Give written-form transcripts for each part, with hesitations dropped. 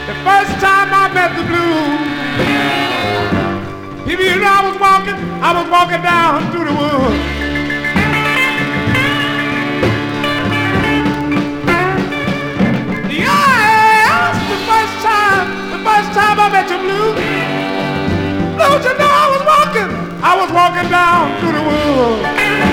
The first time I met the blues, people, you know, I was walking down through the woods. Yes, the first time I met the blues, don't you know I was walking down through the woods.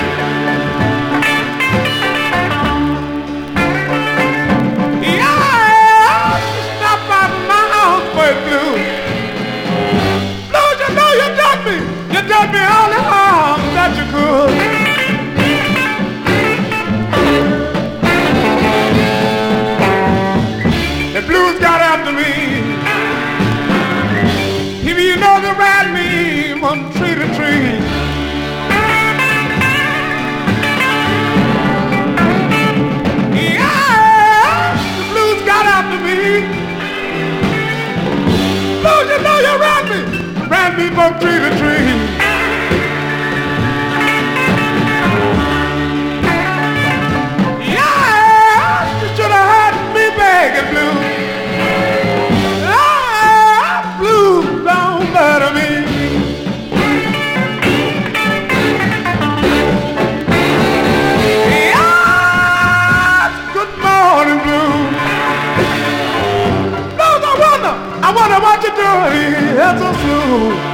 You done me all the harm that you could. The blues got after me. If you know they ran me from tree to tree. Yeah, the blues got after me. Blues, you know you ran me from tree to tree. I wonder what you're doing here so soon.